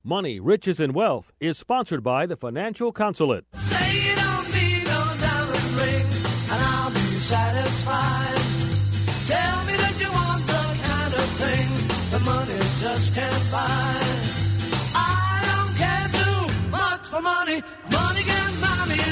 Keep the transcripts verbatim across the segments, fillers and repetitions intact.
Money, Riches, and Wealth is sponsored by the Financial Consulate. Say you don't need no diamond rings, and I'll be satisfied. Tell me that you want the kind of things the money just can't buy. I don't care too much for money. Money can buy me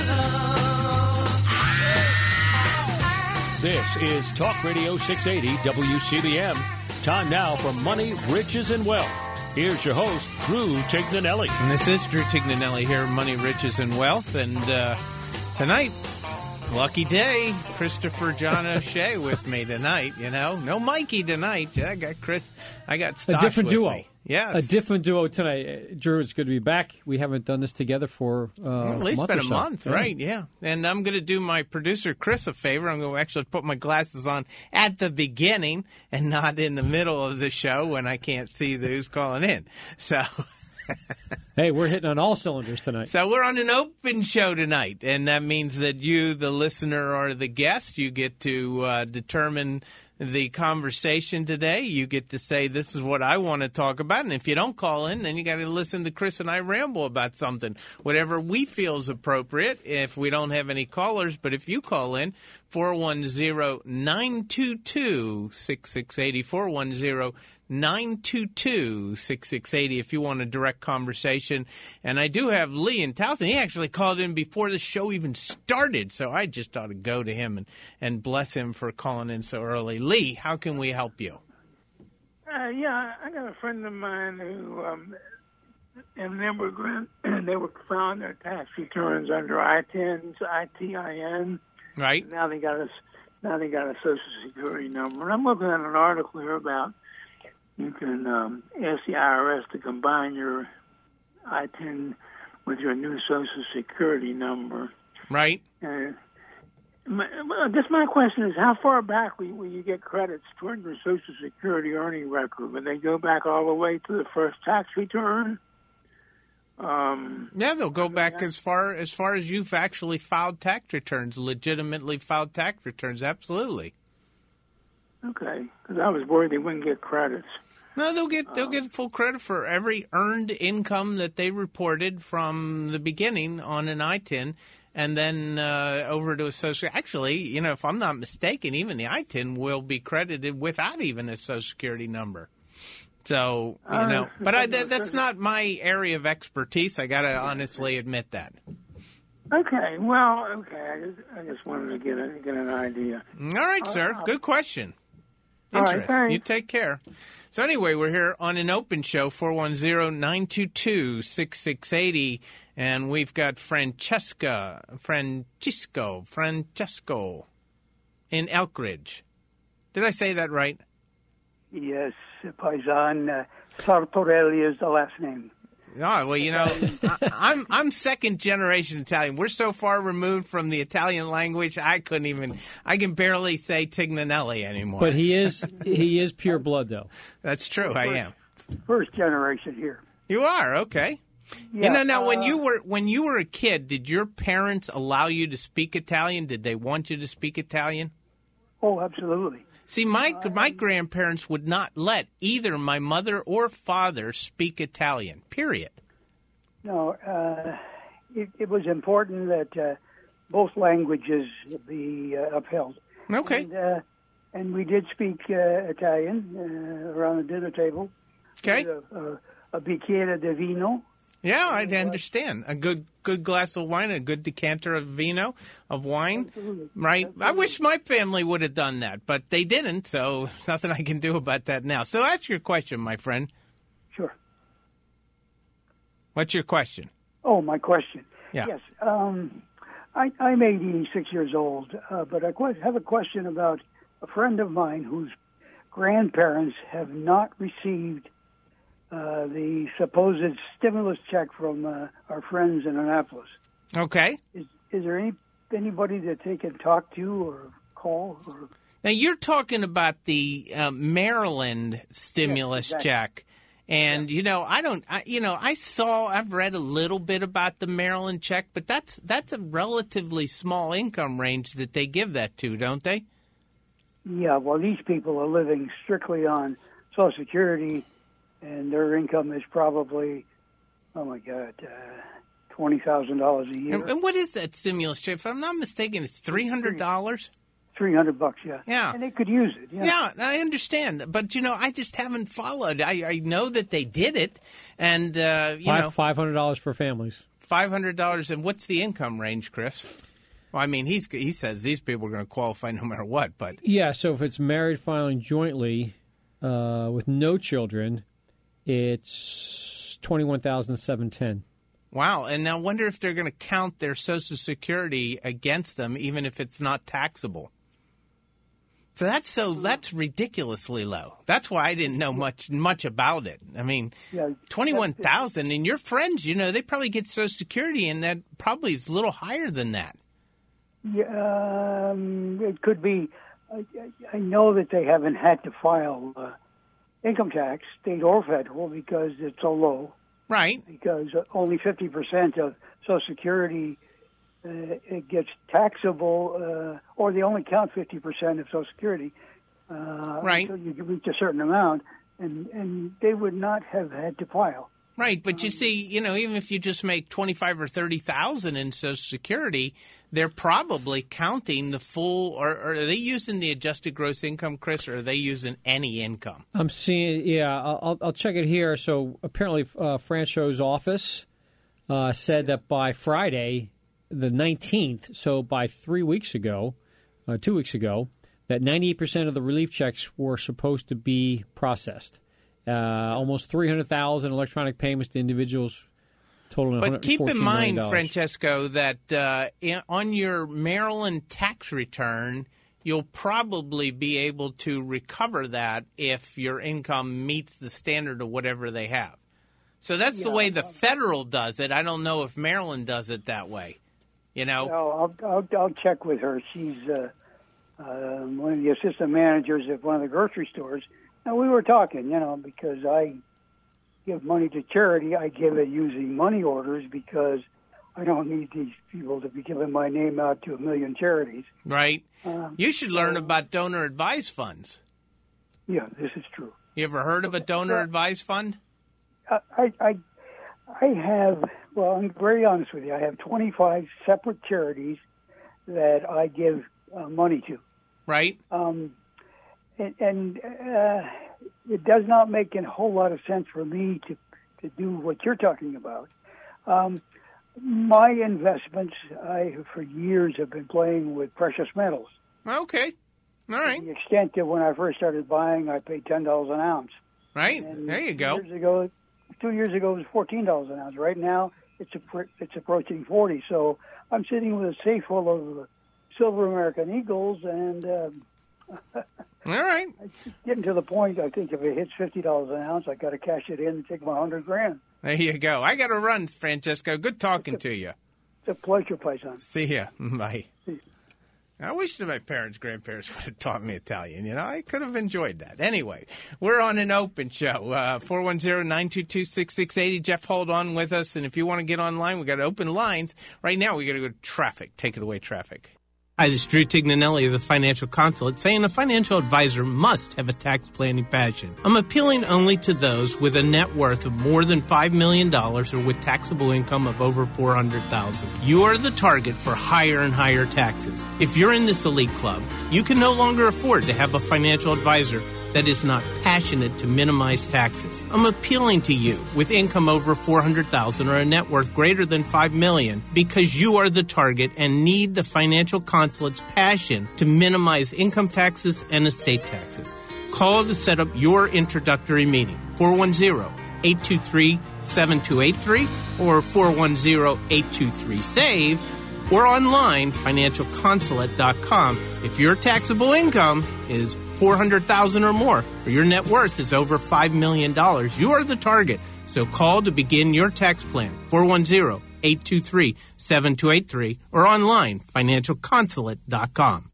love. This is Talk Radio six eighty W C B M. Time now for Money, Riches, and Wealth. Here's your host, Drew Tignanelli. And this is Drew Tignanelli here, Money, Riches, and Wealth. And uh, tonight, lucky day, Christopher John O'Shea with me tonight. You know, no Mikey tonight. I got Chris. I got Stosh a different with duo. Me. Yeah, a different duo tonight. Uh, Drew, it's good to be back. We haven't done this together for uh, well, at least a month been or a so. month, yeah. right? Yeah. And I'm going to do my producer Chris a favor. I'm going to actually put my glasses on at the beginning and not in the middle of the show when I can't see who's calling in. So. Hey, we're hitting on all cylinders tonight. So we're on an open show tonight, and that means that you, the listener or the guest, you get to uh, determine the conversation today. You get to say, this is what I want to talk about. And if you don't call in, then you got to listen to Chris and I ramble about something, whatever we feel is appropriate if we don't have any callers. But if you call in, four one zero, nine two two, six six eight zero, four one zero, nine two two, six six eight zero if you want a direct conversation. And I do have Lee in Towson. He actually called in before the show even started, so I just ought to go to him and, and bless him for calling in so early. Lee, how can we help you? Uh, yeah, I got a friend of mine who, um, an immigrant, and they were found their tax returns under I tens, I T I N. Right. Now they got a, now they got a Social Security number. And I'm looking at an article here about you can um, ask the I R S to combine your I ten with your new Social Security number. Right. Uh, my, well, just my question is, how far back will, will you get credits toward your Social Security earning record? Will they go back all the way to the first tax return? Um, yeah, they'll go back as far as far as you've actually filed tax returns, legitimately filed tax returns. Absolutely. Okay, because I was worried they wouldn't get credits. No, they'll get they'll get full credit for every earned income that they reported from the beginning on an I ten, and then uh, over to a social. Actually, you know, if I'm not mistaken, even the I ten will be credited without even a Social Security number. So you uh, know, but I, that, that's not my area of expertise. I got to honestly admit that. Okay, well, okay, I just, I just wanted to get a, get an idea. All right, sir. Uh, Good question. All right, Interesting. thanks. You take care. So anyway, we're here on an open show, four one zero, nine two two, six six eight zero, and we've got Francesca, Francisco, Francesco in Elkridge. Did I say that right? Yes, Paisan. Uh, Sartorelli is the last name. Oh, well, you know, I, I'm I'm second generation Italian. We're so far removed from the Italian language, I couldn't even, I can barely say Tignanelli anymore. But he is he is pure blood, though. That's true, I am. First generation here. You are, okay. Yeah, you know, now, uh, when you were when you were a kid, did your parents allow you to speak Italian? Did they want you to speak Italian? Oh, absolutely. See, my my grandparents would not let either my mother or father speak Italian, period. No, uh, it, it was important that uh, both languages be uh, upheld. Okay. And, uh, and we did speak uh, Italian uh, around the dinner table. Okay. A, a, a bicchiere di vino. Yeah, I understand. A good good glass of wine, a good decanter of vino, of wine, Absolutely. right? Absolutely. I wish my family would have done that, but they didn't, so there's nothing I can do about that now. So that's your question, my friend. Sure. What's your question? Oh, my question. Yeah. Yes. Um, I, I'm eighty-six years old, uh, but I que- have a question about a friend of mine whose grandparents have not received uh, the supposed stimulus check from uh, our friends in Annapolis. Okay. Is, is there any anybody that they can talk to or call? Or... Now, you're talking about the uh, Maryland stimulus Yes, exactly. check. And, you know, I don't, I, you know, I saw, I've read a little bit about the Maryland check, but that's that's a relatively small income range that they give that to, don't they? Yeah, well, these people are living strictly on Social Security, and their income is probably oh my God, uh, twenty thousand dollars a year. And, and what is that stimulus check? If I'm not mistaken, it's three hundred dollars. Three hundred bucks, yeah. Yeah, and they could use it. Yeah. yeah, I understand, but you know, I just haven't followed. I, I know that they did it, and uh, you Five, know, five hundred dollars for families. Five hundred dollars. And what's the income range, Chris? Well, I mean, he's he says these people are going to qualify no matter what, but Yeah, so if it's married filing jointly uh, with no children, it's twenty-one thousand seven hundred ten dollars. wow. And now I wonder if they're going to count their Social Security against them, even if it's not taxable. So that's so that's ridiculously low. That's why I didn't know much much about it. I mean, Yeah, twenty-one thousand, and your friends, you know, they probably get Social Security, and that probably is a little higher than that. Yeah, um, it could be. I, I know that they haven't had to file uh, income tax, state or federal, because it's so low. Right. Because only fifty percent of Social Security uh, it gets taxable, uh, or they only count fifty percent of Social Security uh, Right. until you reach a certain amount, and, and they would not have had to file. Right, but you see, you know, even if you just make twenty-five or thirty thousand in Social Security, they're probably counting the full. Or, or are they using the adjusted gross income, Chris, or are they using any income? I'm seeing, yeah, I'll, I'll check it here. So apparently, uh, Franco's office uh, said that by Friday, the nineteenth, so by three weeks ago, uh, two weeks ago, that ninety-eight percent of the relief checks were supposed to be processed. Uh, almost three hundred thousand electronic payments to individuals, totaling But keep in mind, million Francesco, that uh, in, on your Maryland tax return, you'll probably be able to recover that if your income meets the standard of whatever they have. So that's Yeah, the way the federal does it. I don't know if Maryland does it that way. You know? No, I'll, I'll, I'll check with her. She's uh, uh, one of the assistant managers at one of the grocery stores. And we were talking, you know, because I give money to charity. I give it using money orders because I don't need these people to be giving my name out to a million charities. Right. Um, You should learn so- about donor advised funds. Yeah, this is true. You ever heard of a donor advised fund? I, I, I have, well, I'm very honest with you. I have twenty-five separate charities that I give uh, money to. Right. Um, and and uh, it does not make a whole lot of sense for me to, to do what you're talking about. Um, my investments, I for years have been playing with precious metals. Okay. All right. To the extent that when I first started buying, I paid ten dollars an ounce. Right. And There you two go. Years ago, two years ago, it was fourteen dollars an ounce. Right now, it's a, it's approaching forty. So I'm sitting with a safe full of silver American Eagles, and um, All right. it's getting to the point. I think if it hits fifty dollars an ounce, I got to cash it in and take my hundred grand. There you go. I got to run, Francesco. Good talking to you. It's a pleasure, Paisan. See ya. Bye. I wish that my parents, grandparents would have taught me Italian. You know, I could have enjoyed that. Anyway, we're on an open show. Uh, four one zero, nine two two, six six eight zero. Jeff, hold on with us. And if you want to get online, we got open lines. Right now, we got to go to traffic. Take it away, traffic. Hi, this is Drew Tignanelli of the Financial Consulate, saying a financial advisor must have a tax planning passion. I'm appealing only to those with a net worth of more than five million dollars or with taxable income of over four hundred thousand dollars. You are the target for higher and higher taxes. If you're in this elite club, you can no longer afford to have a financial advisor that is not passionate to minimize taxes. I'm appealing to you with income over four hundred thousand dollars or a net worth greater than five million dollars because you are the target and need the Financial Consulate's passion to minimize income taxes and estate taxes. Call to set up your introductory meeting, four one zero, eight two three, seven two eight three or four one zero, eight two three, SAVE or online, financial consulate dot com. If your taxable income is four hundred thousand dollars or more, or your net worth is over five million dollars, you are the target. So call to begin your tax plan, four one zero, eight two three, seven two eight three, or online, financial consulate dot com.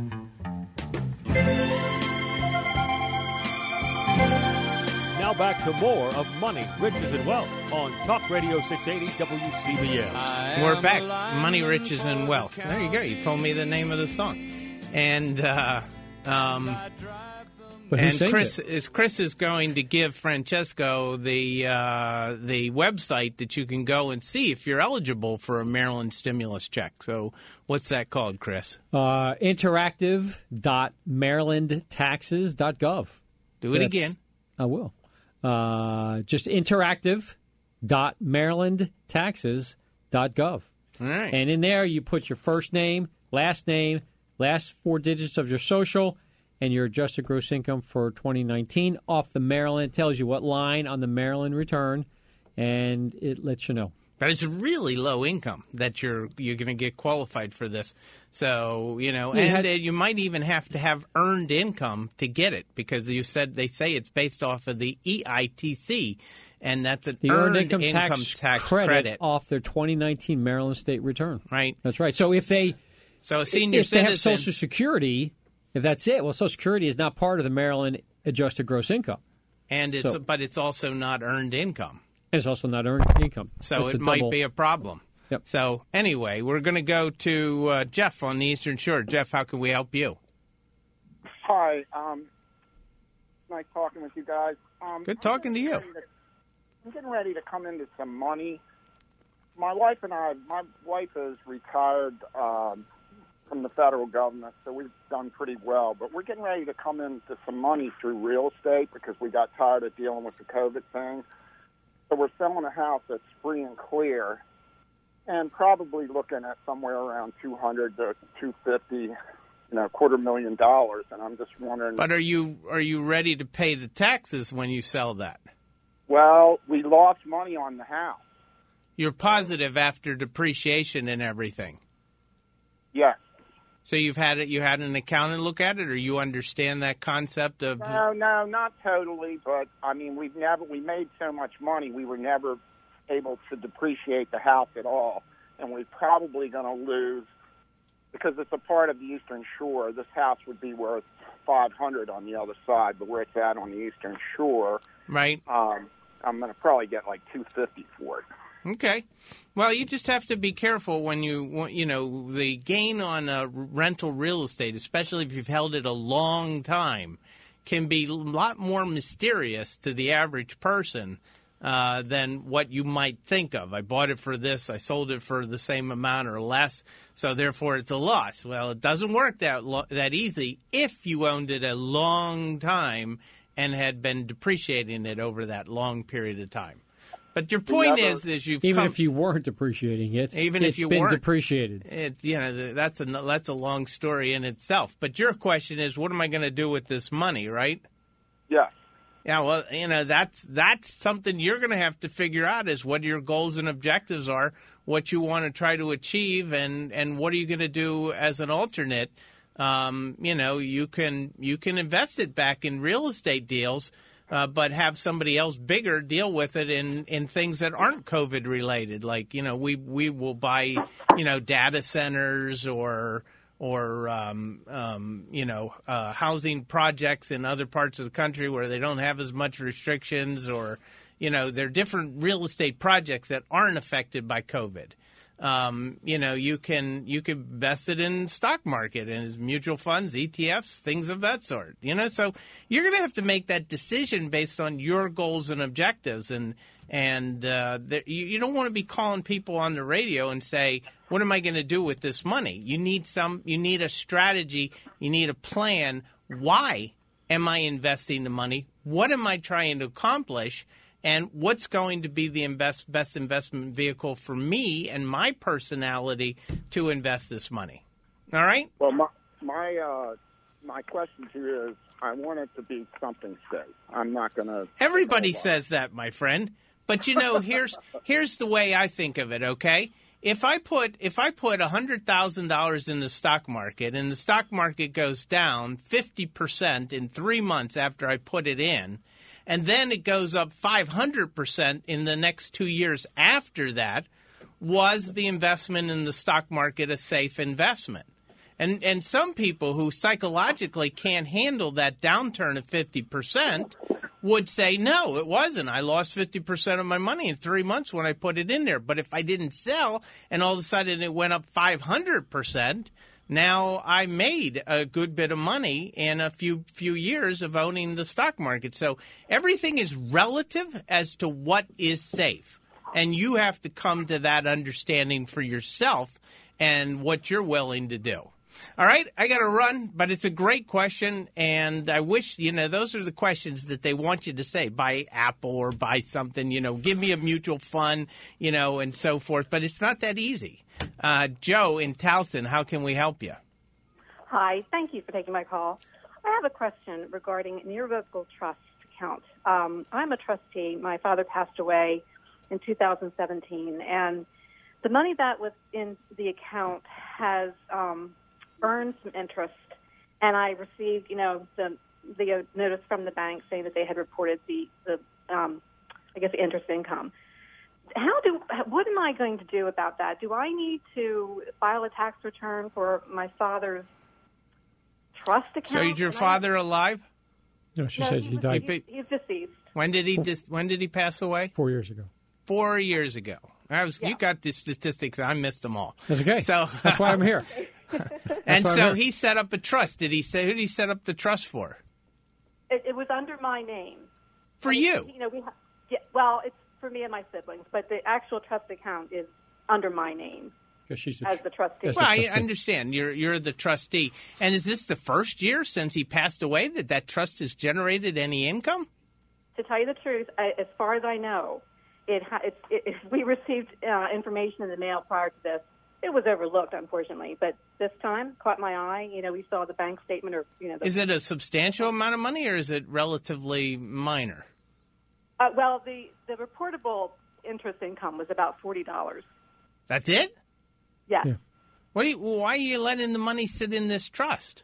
Now back to more of Money, Riches, and Wealth on Talk Radio six eighty W C B M. We're back. Money, Riches, and Wealth. There you go. You told me the name of the song. And uh, um, But who and sings Chris it? is Chris is going to give Francesco the uh, the website that you can go and see if you're eligible for a Maryland stimulus check. So what's that called, Chris? Uh, interactive dot maryland taxes dot gov. Do it That's- again. I will. Uh, just interactive dot maryland taxes dot gov. All right. And in there, you put your first name, last name, last four digits of your social, and your adjusted gross income for twenty nineteen off the Maryland. It tells you what line on the Maryland return, and it lets you know. But it's really low income that you're you're going to get qualified for this. So, you know, You and had- uh, you might even have to have earned income to get it because you said they say it's based off of the E I T C, and that's an The earned, earned income, tax, tax credit, credit. off their twenty nineteen Maryland state return. Right. That's right. So if they So a senior if they have citizen, Social Security, if that's it, well, Social Security is not part of the Maryland adjusted gross income. and it's so- but it's also not earned income. It's also not earned income. So It's it a might double- be a problem. Yep. So anyway, we're going to go to uh, Jeff on the Eastern Shore. Jeff, how can we help you? Hi. Um, nice talking with you guys. Um, Good I'm talking to getting you. ready to- I'm getting ready to come into some money. My wife and I, my wife is retired um, from the federal government, so we've done pretty well. But we're getting ready to come into some money through real estate because we got tired of dealing with the COVID thing. So we're selling a house that's free and clear, and probably looking at somewhere around two hundred to two fifty, you know, quarter million dollars. And I'm just wondering. But are you are you ready to pay the taxes when you sell that? Well, we lost money on the house. You're positive after depreciation and everything. Yes. So you've had it. You had an accountant look at it, or you understand that concept of. No, no, not totally. But I mean, we've never we made so much money, we were never able to depreciate the house at all, and we're probably going to lose because it's a part of the Eastern Shore. This house would be worth five hundred on the other side, but where it's at on the Eastern Shore, Right. um, I'm going to probably get like two fifty for it. Okay. Well, you just have to be careful when you, want- you know, the gain on uh, rental real estate, especially if you've held it a long time, can be a lot more mysterious to the average person uh, than what you might think of. I bought it for this, I sold it for the same amount or less, so therefore it's a loss. Well, it doesn't work that lo- that easy if you owned it a long time and had been depreciating it over that long period of time. But your point never- is, is you've Even come, if you weren't depreciating it, Even if it's you been weren't. depreciated. It, you know, that's a that's a long story in itself. But your question is, what am I going to do with this money, right? Yes. Yeah, well, you know, that's that's something you're going to have to figure out is what your goals and objectives are, what you want to try to achieve, and, and what are you going to do as an alternate. Um, you know, you can you can invest it back in real estate deals. Uh, but have somebody else bigger deal with it in, in things that aren't COVID related. Like, you know, we, we will buy, you know, data centers or, or um, um, you know, uh, housing projects in other parts of the country where they don't have as much restrictions or, you know, there are different real estate projects that aren't affected by COVID. Um, you know, you can you can invest it in stock market and mutual funds, E T Fs, things of that sort. You know, so you're going to have to make that decision based on your goals and objectives, and and uh, there, you, you don't want to be calling people on the radio and say, "What am I going to do with this money?" You need some, you need a strategy, you need a plan. Why am I investing the money? What am I trying to accomplish? And what's going to be the invest, best investment vehicle for me and my personality to invest this money? All right? Well, my my uh, my question to you is, I want it to be something safe. I'm not going to. Everybody says that, my friend. But you know, here's here's the way I think of it. Okay, if I put if I put a hundred thousand dollars in the stock market and the stock market goes down fifty percent in three months after I put it in, and then it goes up five hundred percent in the next two years after that, was the investment in the stock market a safe investment? And and some people who psychologically can't handle that downturn of fifty percent would say, no, it wasn't. I lost fifty percent of my money in three months when I put it in there. But if I didn't sell and all of a sudden it went up five hundred percent, Now I made a good bit of money in a few few years of owning the stock market. So everything is relative as to what is safe. And you have to come to that understanding for yourself and what you're willing to do. All right, I got to run, but it's a great question, and I wish, you know, those are the questions that they want you to say. Buy Apple or buy something, you know, give me a mutual fund, you know, and so forth. But it's not that easy. Uh, Joe in Towson, how can we help you? Hi, thank you for taking my call. I have a question regarding an irrevocable trust account. Um, I'm a trustee. My father passed away in two thousand seventeen, and the money that was in the account has um, earned some interest, and I received, you know, the the notice from the bank saying that they had reported the, the um, I guess, the interest income. How do what am I going to do about that? Do I need to file a tax return for my father's trust account? So is your father alive? No, she no, said he he was, died He's, he's deceased. When did he dis- when did he pass away? four years ago. Four years ago. I was. Yeah. You got the statistics. I missed them all. That's okay. So That's why I'm here. and why I'm so here. he set up a trust. Did he say who did he set up the trust for? It, it was under my name. For I mean, you. You know, we ha- yeah, well, it's for me and my siblings, but the actual trust account is under my name Because she's the as the trustee. Yes, Well, I trustee. understand. You're you're the trustee. And is this the first year since he passed away that that trust has generated any income? To tell you the truth, I, as far as I know, it, ha- it, it if we received uh, information in the mail prior to this, it was overlooked, unfortunately. But this time, caught my eye. You know, we saw the bank statement, or you know, the, Is it a substantial amount of money or is it relatively minor? uh, well, the the reportable interest income was about forty dollars. That's it? Yes. Yeah. What do you, why are you letting the money sit in this trust?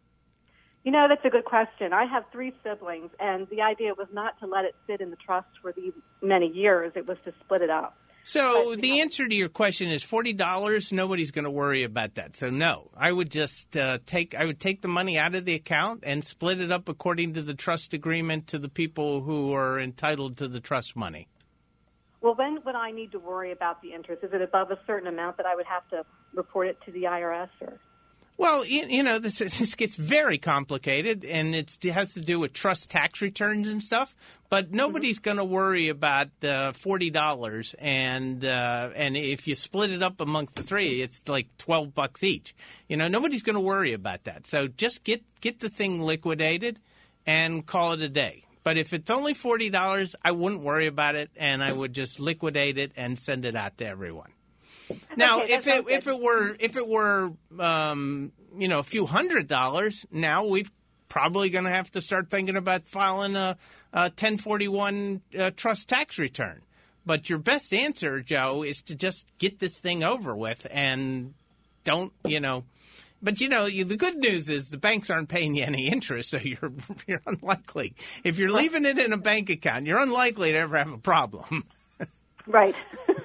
You know, that's a good question. I have three siblings, and the idea was not to let it sit in the trust for these many years. It was to split it up. So But, the yeah. answer to your question is forty dollars. Nobody's going to worry about that. So no, I would just uh, take I would take the money out of the account and split it up according to the trust agreement to the people who are entitled to the trust money. Well, when would I need to worry about the interest? Is it above a certain amount that I would have to report it to the I R S? Or Well, you, you know, this, this gets very complicated, and it's, it has to do with trust tax returns and stuff. But nobody's going to worry about uh, forty dollars, and uh, and if you split it up amongst the three, it's like twelve bucks each. You know, nobody's going to worry about that. So just get get the thing liquidated and call it a day. But if it's only forty dollars, I wouldn't worry about it, and I would just liquidate it and send it out to everyone. Now, Okay, that if it sounds if good. it were if it were um, you know a few hundred dollars, now we've probably going to have to start thinking about filing a, a ten forty-one uh, trust tax return. But your best answer, Joe, is to just get this thing over with and don't you know. But, you know, you, the good news is the banks aren't paying you any interest, so you're you're unlikely. If you're leaving it in a bank account, you're unlikely to ever have a problem. right.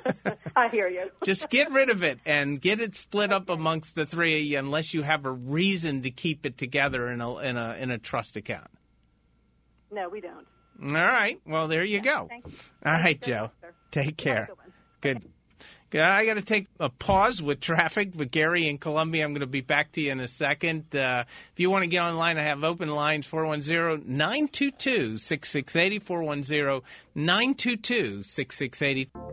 I hear you. Just get rid of it and get it split up amongst the three of you unless you have a reason to keep it together in a in a, in a trust account. No, we don't. All right. Well, there you go. Thank you. All right, Thank you very Joe. much, sir. Take care. good one. Good. Good. I got to take a pause with traffic. But Gary in Columbia, I'm going to be back to you in a second. Uh, if you want to get online, I have open lines four one zero, nine two two, six six eight zero, four one zero, nine two two, six six eight zero.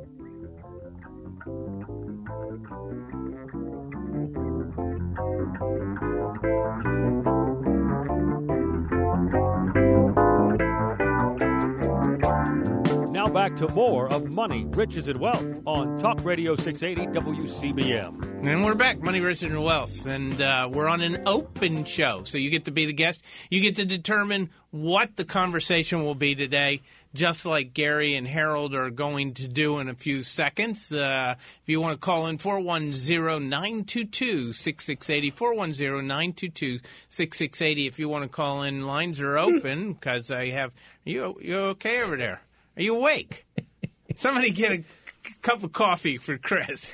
Now back to more of Money, Riches, and Wealth on Talk Radio six eighty W C B M. And we're back, Money, Riches, and Wealth, and uh, we're on an open show. So you get to be the guest. You get to determine what the conversation will be today, just like Gary and Harold are going to do in a few seconds. Uh, if you want to call in, four one zero, nine two two, six six eight zero, four one zero, nine two two, six six eight zero. If you want to call in, lines are open because I have – you you okay over there? Are you awake? Somebody get a c- cup of coffee for Chris.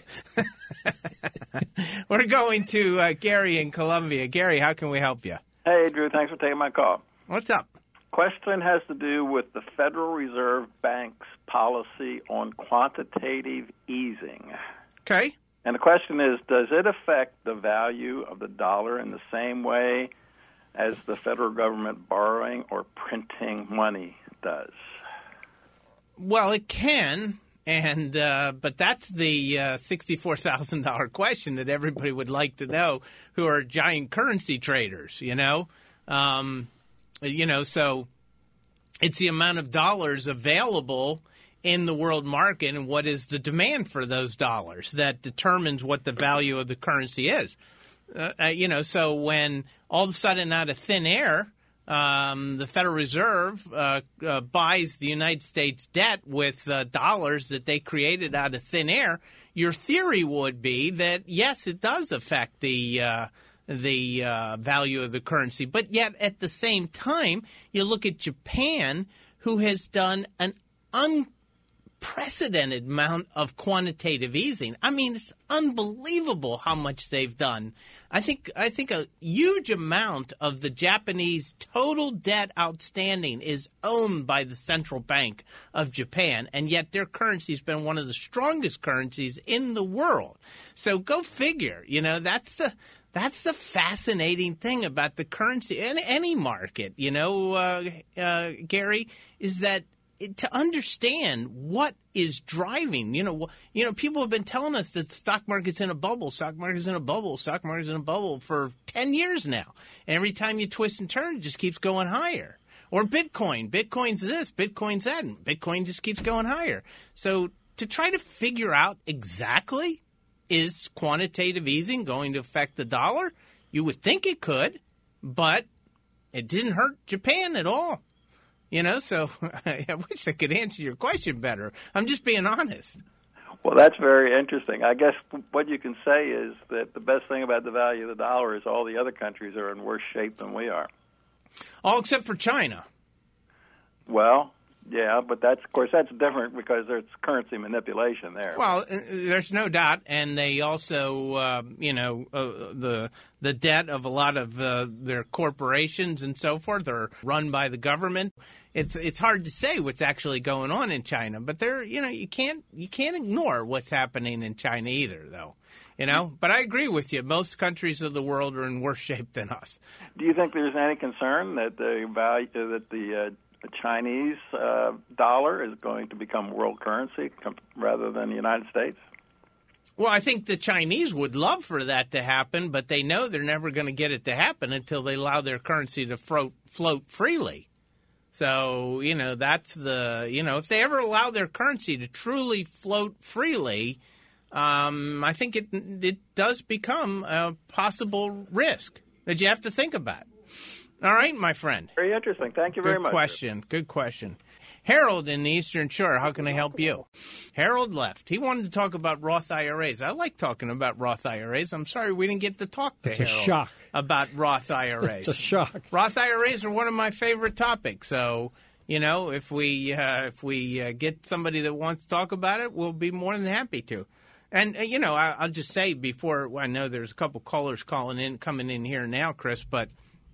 We're going to uh, Gary in Columbia. Gary, how can we help you? Hey, Drew. Thanks for taking my call. What's up? Question has to do with the Federal Reserve Bank's policy on quantitative easing. Okay. And the question is, does it affect the value of the dollar in the same way as the federal government borrowing or printing money does? Well, it can, and uh, but that's the uh, sixty-four thousand dollars question that everybody would like to know who are giant currency traders, you know? Um, you know, so it's the amount of dollars available in the world market and what is the demand for those dollars that determines what the value of the currency is. Uh, you know, so when all of a sudden out of thin air, um, the Federal Reserve uh, uh, buys the United States debt with uh, dollars that they created out of thin air, your theory would be that, yes, it does affect the uh, the uh, value of the currency. But yet at the same time, you look at Japan, who has done an un unprecedented amount of quantitative easing. I mean, it's unbelievable how much they've done. I think I think a huge amount of the Japanese total debt outstanding is owned by the central bank of Japan, and yet their currency has been one of the strongest currencies in the world. So go figure. You know, that's the That's the fascinating thing about the currency in any market, you know, uh, uh, Gary, is that to understand what is driving, you know, you know, people have been telling us that the stock market's in a bubble, stock market's in a bubble, stock market's in a bubble for ten years now. And every time you twist and turn, it just keeps going higher. Or Bitcoin, Bitcoin's this, Bitcoin's that, and Bitcoin just keeps going higher. So to try to figure out exactly, is quantitative easing going to affect the dollar? You would think it could, but it didn't hurt Japan at all. You know, so I wish I could answer your question better. I'm just being honest. Well, that's very interesting. I guess what you can say is that the best thing about the value of the dollar is all the other countries are in worse shape than we are. All except for China. Well, yeah, but that's, of course, that's different because there's currency manipulation there. Well, there's no doubt, and they also, uh, you know, uh, the the debt of a lot of uh, their corporations and so forth are run by the government. It's it's hard to say what's actually going on in China, but there, you know, you can't you can't ignore what's happening in China either, though. You know, but I agree with you. Most countries of the world are in worse shape than us. Do you think there's any concern that the value that the uh, The Chinese uh, dollar is going to become world currency com- rather than the United States? Well, I think the Chinese would love for that to happen, but they know they're never going to get it to happen until they allow their currency to fro- float freely. So, you know, that's the, you know, if they ever allow their currency to truly float freely, um, I think it it does become a possible risk that you have to think about. All right, my friend. Very interesting. Thank you very Good much. Good question. Good question. Harold in the Eastern Shore, how can I help you? Harold left. He wanted to talk about Roth I R As. I like talking about Roth I R As. I'm sorry we didn't get to talk to It's Harold a shock. about Roth I R As. It's a shock. Roth I R As are one of my favorite topics. So, you know, if we uh, if we uh, get somebody that wants to talk about it, we'll be more than happy to. And, uh, you know, I, I'll just say before, I know there's a couple callers calling in, coming in here now, Chris, but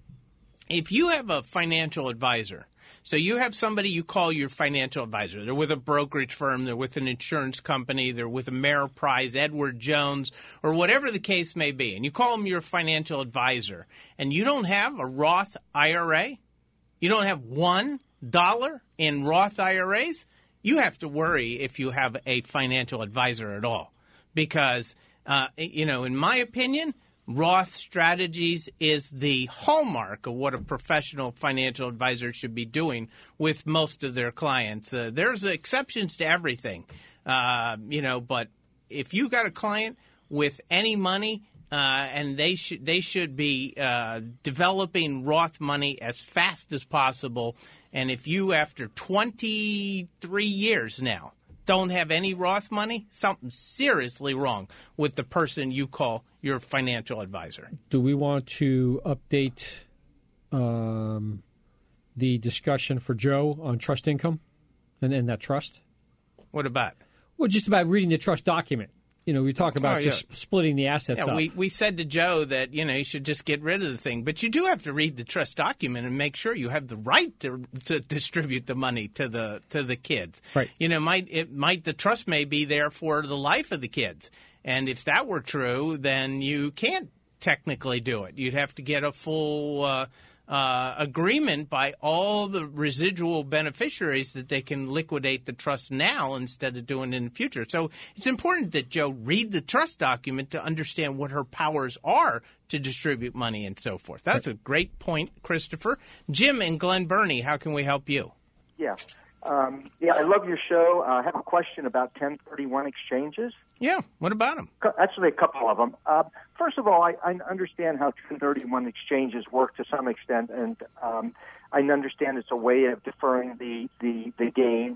if you have a financial advisor, so you have somebody you call your financial advisor. They're with a brokerage firm, they're with an insurance company, they're with Ameriprise, Edward Jones, or whatever the case may be, and you call them your financial advisor, and you don't have a Roth I R A, you don't have one dollar in Roth I R As, you have to worry if you have a financial advisor at all. Because, uh, you know, in my opinion, Roth Strategies is the hallmark of what a professional financial advisor should be doing with most of their clients. Uh, there's exceptions to everything, uh, you know, but if you got a client with any money, uh, and they should they should be uh, developing Roth money as fast as possible. And if you, after twenty-three years now, don't have any Roth money, something's seriously wrong with the person you call your financial advisor. Do we want to update um, the discussion for Joe on trust income and, and that trust? What about? Well, just about reading the trust document. You know, we talk about oh, yeah. just splitting the assets yeah, up. We, we said to Joe that, you know, you should just get rid of the thing. But you do have to read the trust document and make sure you have the right to to distribute the money to the to the kids. Right. You know, might it might the trust may be there for the life of the kids. And if that were true, then you can't technically do it. You'd have to get a full uh, uh, agreement by all the residual beneficiaries that they can liquidate the trust now instead of doing it in the future. So it's important that Joe read the trust document to understand what her powers are to distribute money and so forth. That's a great point, Christopher. Jim in Glen Burnie, how can we help you? Yeah. Um, yeah, I love your show. Uh, I have a question about ten thirty-one exchanges. Yeah, what about them? Actually, a couple of them. Uh, first of all, I, I understand how ten thirty-one exchanges work to some extent, and um, I understand it's a way of deferring the, the, the gain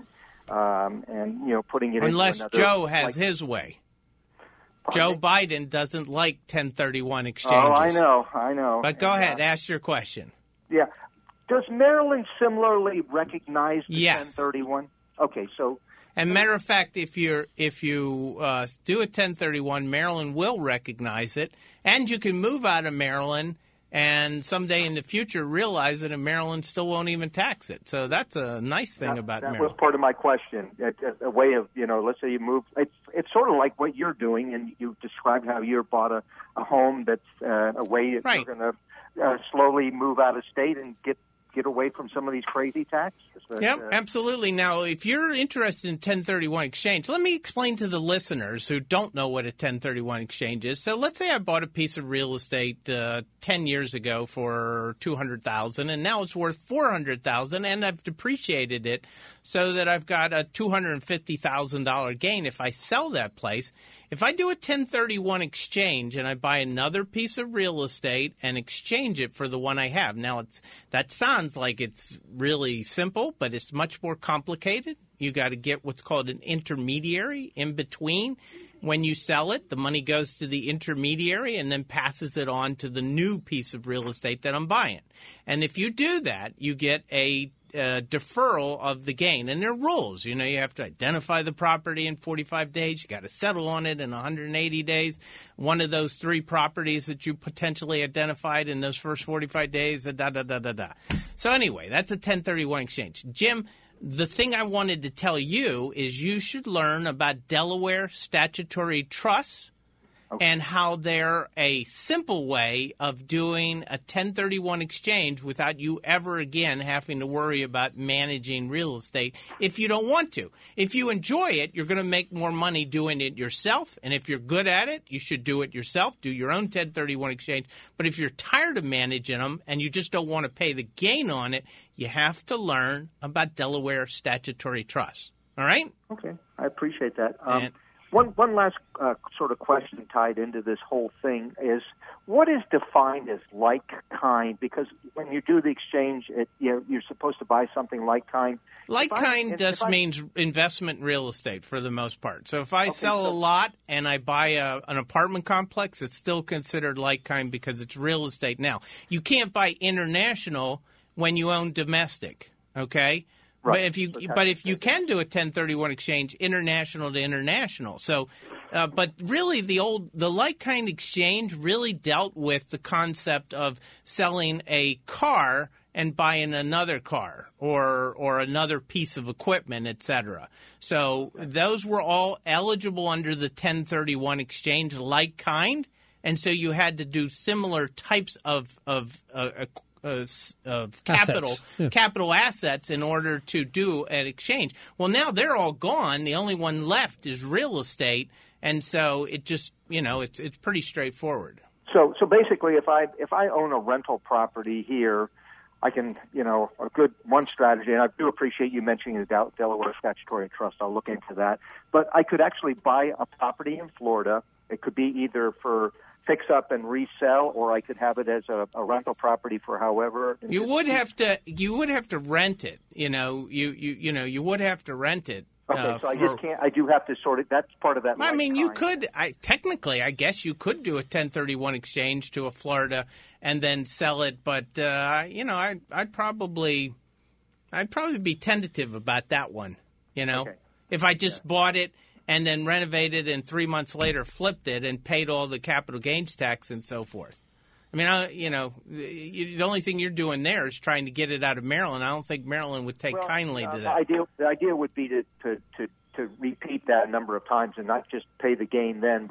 um, and, you know, putting it Unless into another, Joe has like, his way. Pardon Joe me? Biden doesn't like ten thirty-one exchanges. Oh, I know, I know. But go And, ahead, uh, ask your question. Yeah. Does Maryland similarly recognize the Yes. ten thirty-one? Okay, so... And matter of fact, if you're if you uh, do a ten thirty-one, Maryland will recognize it, and you can move out of Maryland and someday in the future realize that in Maryland still won't even tax it. So that's a nice thing that, about that Maryland. was part of my question. A, a, a way of, you know, let's say you move. It's it's sort of like what you're doing, and you described how you bought a, a home that's uh, a way that Right. you're going to uh, slowly move out of state and get get away from some of these crazy taxes. But, Yep, uh, absolutely. Now, if you're interested in ten thirty-one exchange, let me explain to the listeners who don't know what a ten thirty-one exchange is. So let's say I bought a piece of real estate uh, ten years ago for two hundred thousand dollars, and now it's worth four hundred thousand dollars, and I've depreciated it so that I've got a two hundred fifty thousand dollars gain if I sell that place. If I do a ten thirty-one exchange and I buy another piece of real estate and exchange it for the one I have, now it's that sounds like it's really simple, but it's much more complicated. You got to get what's called an intermediary in between. When you sell it, the money goes to the intermediary and then passes it on to the new piece of real estate that I'm buying. And if you do that, you get a Uh, deferral of the gain. And there are rules. You know, you have to identify the property in forty-five days. You got to settle on it in one hundred eighty days. One of those three properties that you potentially identified in those first forty-five days, da, da, da, da, da. So anyway, that's a ten thirty-one exchange. Jim, the thing I wanted to tell you is you should learn about Delaware statutory trusts. Okay. And how they're a simple way of doing a ten thirty-one exchange without you ever again having to worry about managing real estate if you don't want to. If you enjoy it, you're going to make more money doing it yourself. And if you're good at it, you should do it yourself. Do your own ten thirty-one exchange. But if you're tired of managing them and you just don't want to pay the gain on it, you have to learn about Delaware statutory trusts. All right? Okay. I appreciate that. Um, and, One one last uh, sort of question tied into this whole thing is, what is defined as like kind? Because when you do the exchange, it, you know, you're supposed to buy something like kind. Like I, kind just I, means investment real estate for the most part. So if I okay, sell so, a lot and I buy a, an apartment complex, it's still considered like kind because it's real estate. Now, you can't buy international when you own domestic, okay? Right. But if you so but if you can do a ten thirty-one exchange international to international, so uh, but really the old the like kind exchange really dealt with the concept of selling a car and buying another car or or another piece of equipment, et cetera. So those were all eligible under the ten thirty-one exchange like kind, and so you had to do similar types of of uh, Uh, of capital assets. Yeah. capital assets in order to do an exchange. Well, now they're all gone. The only one left is real estate, and so it just you know it's it's pretty straightforward. So so basically, if I if I own a rental property here, I can you know a good one strategy, and I do appreciate you mentioning the Del- Delaware Statutory Trust. I'll look into that. But I could actually buy a property in Florida. It could be either for fix up and resell, or I could have it as a, a rental property for however. You would have to you would have to rent it. You know, you you you know you would have to rent it. Okay, uh, so I for, just can't. I do have to sort it. That's part of that. I like mean, you kind. could. I technically, I guess you could do a ten thirty-one exchange to a Florida and then sell it. But uh, you know, I I'd probably I'd probably be tentative about that one. You know, okay. if I just yeah. bought it and then renovated and three months later flipped it and paid all the capital gains tax and so forth. I mean, I, you know, the only thing you're doing there is trying to get it out of Maryland. I don't think Maryland would take well, kindly uh, to the that. idea, the idea would be to, to, to, to repeat that a number of times and not just pay the gain then, but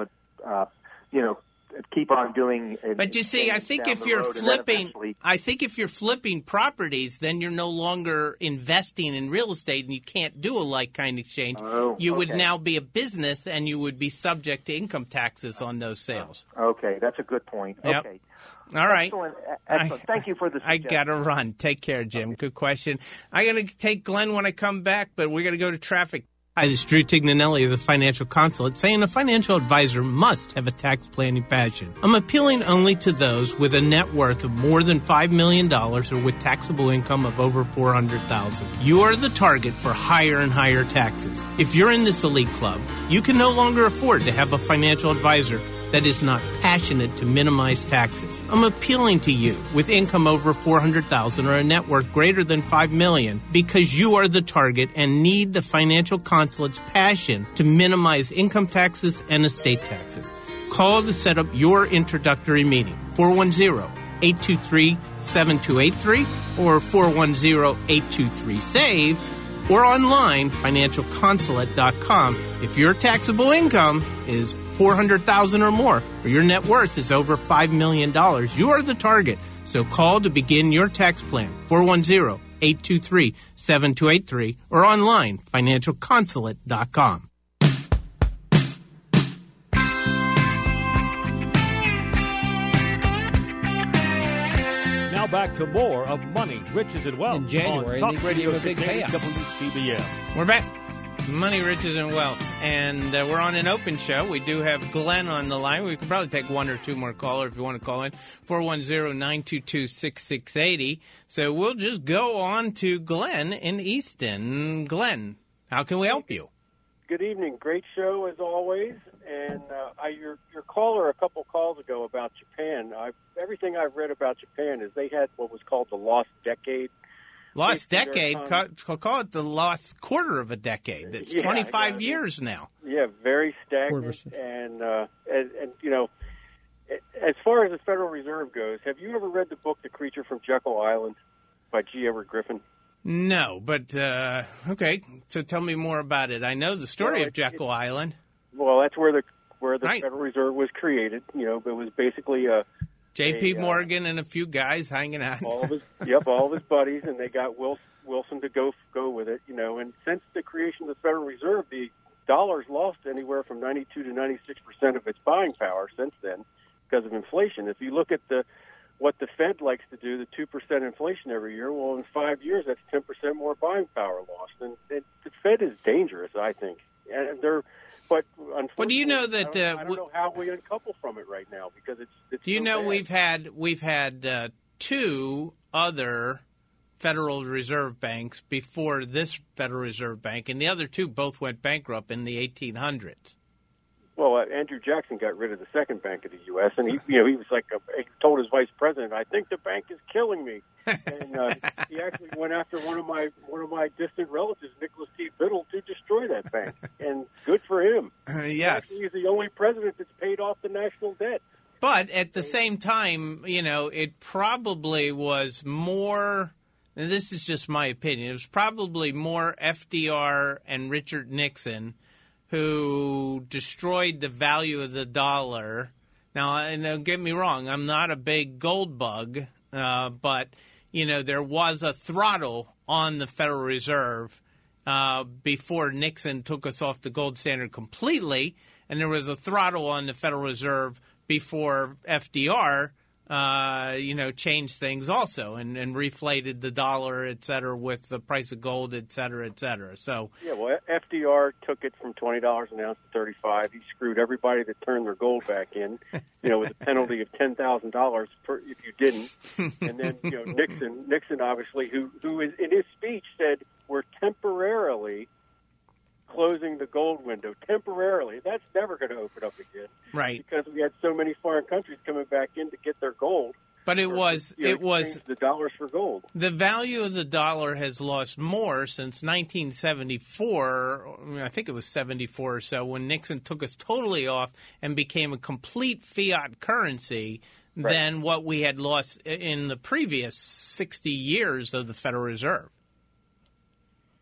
uh, you know, keep on doing. And, but you see, I think if you're flipping, I think if you're flipping properties, then you're no longer investing in real estate, and you can't do a like-kind exchange. Oh, you okay. would now be a business, and you would be subject to income taxes on those sales. Okay, that's a good point. Yep. Okay. All right. Excellent. Excellent. I, Thank you for the I got to run. Take care, Jim. Okay. Good question. I'm going to take Glenn when I come back, but we're going to go to traffic. Hi, this is Drew Tignanelli of the Financial Consulate, saying a financial advisor must have a tax planning passion. I'm appealing only to those with a net worth of more than five million dollars or with taxable income of over four hundred thousand dollars. You are the target for higher and higher taxes. If you're in this elite club, you can no longer afford to have a financial advisor that is not passionate to minimize taxes. I'm appealing to you with income over four hundred thousand dollars or a net worth greater than five million dollars because you are the target and need the Financial Consulate's passion to minimize income taxes and estate taxes. Call to set up your introductory meeting, four one zero, eight two three, seven two eight three or four one zero, eight two three, SAVE or online, financial consulate dot com. If your taxable income is four hundred thousand dollars or more, or your net worth is over five million dollars, you are the target. So call to begin your tax plan, four one zero, eight two three, seven two eight three, or online, financial consulate dot com. Now back to more of Money, Riches, and Wealth in January, on Talk Radio a big six eighty payout. W C B M. We're back. Money, Riches, and Wealth. And uh, we're on an open show. We do have Glenn on the line. We could probably take one or two more callers if you want to call in. four one zero, nine two two, six six eight zero. So we'll just go on to Glenn in Easton. Glenn, how can we help you? Good evening. Great show as always. And uh, I, your your caller a couple calls ago about Japan. I've, everything I've read about Japan is they had what was called the lost decade. Lost decade? Call, call it the lost quarter of a decade. It's yeah, twenty-five yeah, years now. Yeah, very stagnant. And, uh, and, and, you know, as far as the Federal Reserve goes, have you ever read the book The Creature from Jekyll Island by G. Edward Griffin? No, but, uh, okay, so tell me more about it. I know the story well, of Jekyll it, Island. Well, that's where the where the right. Federal Reserve was created. You know, it was basically a... J P. Morgan uh, and a few guys hanging out. All of his, yep, all of his buddies, and they got Wilson, Wilson to go go with it, you know. And since the creation of the Federal Reserve, the dollar's lost anywhere from ninety-two to ninety-six percent of its buying power since then because of inflation. If you look at the what the Fed likes to do, the two percent inflation every year, well, in five years, that's ten percent more buying power lost. And, and the Fed is dangerous, I think. And they're... But unfortunately, well, do you know that I don't, uh, I don't know how we uncouple from it right now because it's. it's do you so know bad. we've had we've had uh, two other Federal Reserve banks before this Federal Reserve Bank, and the other two both went bankrupt in the eighteen hundreds. Well, uh, Andrew Jackson got rid of the second bank of the U S, and he, you know, he was like, a, he told his vice president, "I think the bank is killing me." And uh, he actually went after one of my one of my distant relatives, Nicholas T. Biddle, to destroy that bank. And good for him. Uh, yes, actually, he's the only president that's paid off the national debt. But at the same time, you know, it probably was more. And this is just my opinion. It was probably more F D R and Richard Nixon who destroyed the value of the dollar. Now, and don't get me wrong, I'm not a big gold bug, uh, but, you know, there was a throttle on the Federal Reserve uh, before Nixon took us off the gold standard completely, and there was a throttle on the Federal Reserve before F D R Uh, you know, changed things also and, and reflated the dollar, et cetera, with the price of gold, et cetera, et cetera. So yeah, well, F D R took it from twenty dollars an ounce to thirty-five. He screwed everybody that turned their gold back in, you know, with a penalty of ten thousand dollars if you didn't. And then, you know, Nixon, Nixon obviously, who who is, in his speech said we're temporarily closing the gold window temporarily. That's never going to open up again, right? Because we had so many foreign countries coming back in to get their gold. But it was you know, it was the dollars for gold. The value of the dollar has lost more since nineteen seventy-four. I, mean, I think it was seventy-four or so when Nixon took us totally off and became a complete fiat currency right. than what we had lost in the previous sixty years of the Federal Reserve.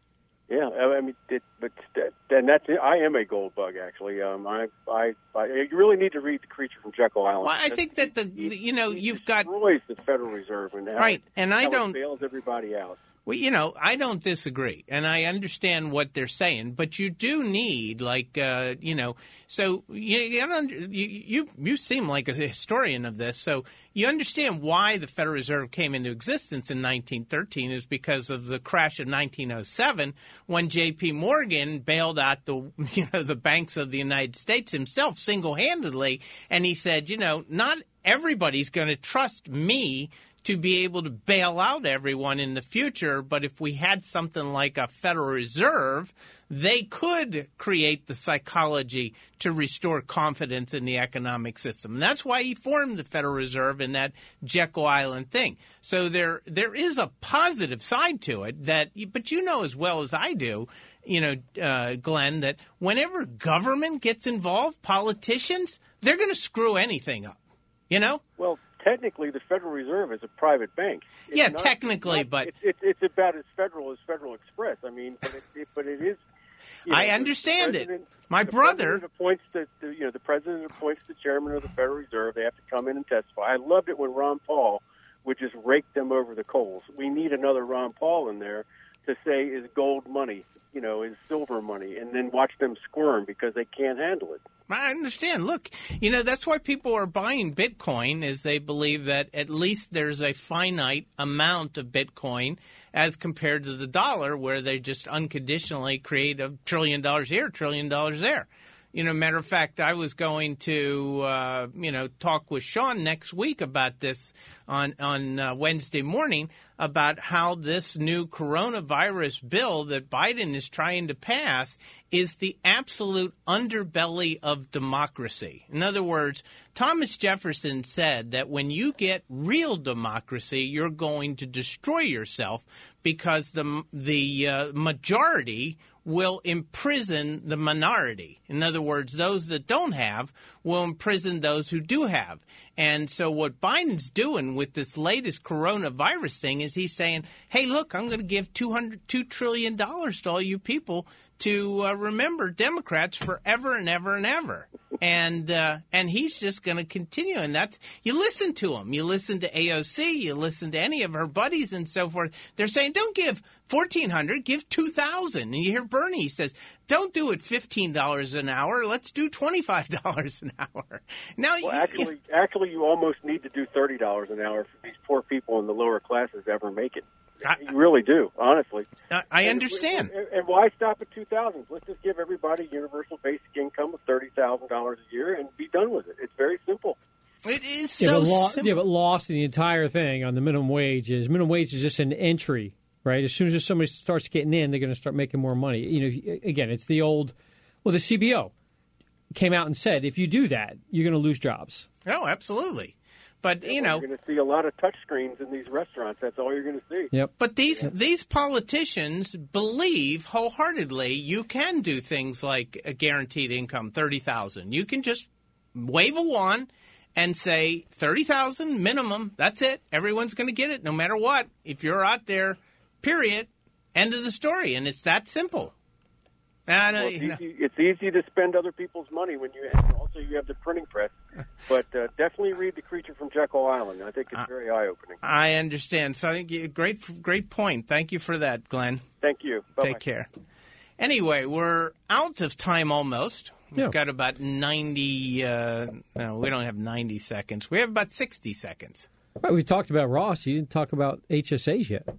Yeah, I mean, it, but and that's I am a gold bug actually. Um, I, I, I, you really need to read The Creature from Jekyll Island. Well, I think that the you know you've got destroys the Federal Reserve and how right, it, and I how don't it bails everybody out. Well, you know, I don't disagree, and I understand what they're saying, but you do need, like, uh, you know, so you, you you you seem like a historian of this, so you understand why the Federal Reserve came into existence in nineteen thirteen is because of the crash of nineteen oh seven when J P. Morgan bailed out the you know the banks of the United States himself single-handedly, and he said, you know, not everybody's going to trust me to be able to bail out everyone in the future. But if we had something like a Federal Reserve, they could create the psychology to restore confidence in the economic system. And that's why he formed the Federal Reserve in that Jekyll Island thing. So there there is a positive side to it that, but you know as well as I do, you know, uh, Glenn, that whenever government gets involved, politicians, they're going to screw anything up, you know? Well, technically, the Federal Reserve is a private bank. It's yeah, not, technically, it's not, but it's, it's, it's about as federal as Federal Express. I mean, but it, it, but it is. You know, I understand it. My the brother president appoints the, the you know the president appoints the chairman of the Federal Reserve. They have to come in and testify. I loved it when Ron Paul would just rake them over the coals. We need another Ron Paul in there to say is gold money, you know, is silver money, and then watch them squirm because they can't handle it. I understand. Look, you know, that's why people are buying Bitcoin is they believe that at least there's a finite amount of Bitcoin as compared to the dollar where they just unconditionally create a trillion dollars here, a trillion dollars there. You know, matter of fact, I was going to, uh, you know, talk with Sean next week about this on on uh, Wednesday morning about how this new coronavirus bill that Biden is trying to pass is the absolute underbelly of democracy. In other words, Thomas Jefferson said that when you get real democracy, you're going to destroy yourself because the the uh, majority will imprison the minority. In other words, those that don't have will imprison those who do have. And so what Biden's doing with this latest coronavirus thing is he's saying, hey, look, I'm going to give two hundred two trillion dollars to all you people to uh, remember Democrats forever and ever and ever. And uh, and he's just going to continue. And that's, you listen to him. You listen to A O C. You listen to any of her buddies and so forth. They're saying, don't give fourteen hundred dollars, give two thousand dollars. And you hear Bernie, he says, don't do it fifteen dollars an hour. Let's do twenty-five dollars an hour. Now, well, actually, you, actually, you almost need to do thirty dollars an hour for these poor people in the lower classes to ever make it. I, you really do, honestly. I, I understand. And, and why stop at two thousand? Let's just give everybody universal basic income of thirty thousand dollars a year and be done with it. It's very simple. It is yeah, so but lo- simple. Yeah, but lost in the entire thing on the minimum wage is minimum wage is just an entry, right? As soon as somebody starts getting in, they're going to start making more money. You know, again, it's the old. Well, the C B O came out and said if you do that, you're going to lose jobs. Oh, absolutely. But, you yeah, know, you're going to see a lot of touch screens in these restaurants. That's all you're going to see. Yep. But these yep. these politicians believe wholeheartedly you can do things like a guaranteed income, thirty thousand dollars. You can just wave a wand and say thirty thousand dollars minimum. That's it. Everyone's going to get it no matter what. If you're out there, period. End of the story. And it's that simple. And, well, uh, it's, you know. easy, it's easy to spend other people's money when you have, also you have the printing press. But uh, definitely read The Creature from Jekyll Island. I think it's very eye-opening. I understand. So I think you, great, great point. Thank you for that, Glenn. Thank you. Bye-bye. Take care. Anyway, we're out of time almost. We've yeah. got about ninety. Uh, no, we don't have ninety seconds. We have about sixty seconds. Right, we talked about Ross. You didn't talk about H S As yet.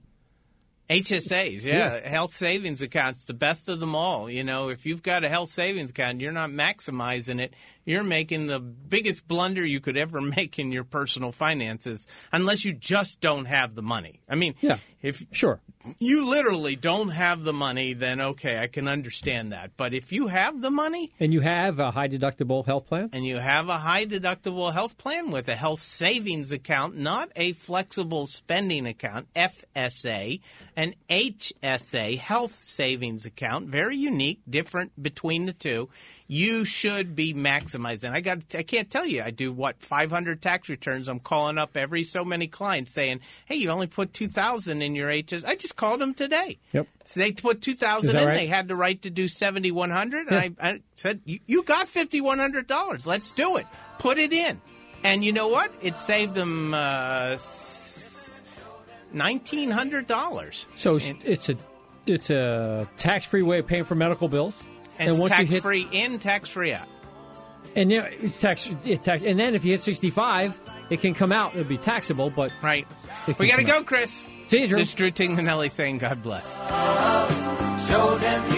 H S As, yeah. yeah, health savings accounts, the best of them all. You know, if you've got a health savings account, you're not maximizing it. You're making the biggest blunder you could ever make in your personal finances, unless you just don't have the money. I mean, yeah, if sure. you literally don't have the money, then okay, I can understand that. But if you have the money, and you have a high deductible health plan, and you have a high deductible health plan with a health savings account, not a flexible spending account, F S A, an H S A, health savings account, very unique, different between the two, you should be maximizing. I got I can't tell you. I do what five hundred tax returns. I'm calling up every so many clients saying, "Hey, you only put two thousand in in your H S. I just called them today. Yep. So they put two thousand Is that in. right? They had the right to do seventy-one hundred. Yeah. And I, I said, you, you got fifty-one hundred dollars. Let's do it. Put it in. And you know what? It saved them uh, nineteen hundred dollars. So it's, it's a it's a tax-free way of paying for medical bills. And, and it's once tax-free you hit, in, tax-free out. And yeah, it's tax, it tax. And then if you hit sixty-five, it can come out. It'll be taxable, but right. We got to go, out. Chris. See you, Drew. This is Drew Tinganelli saying God bless. Show them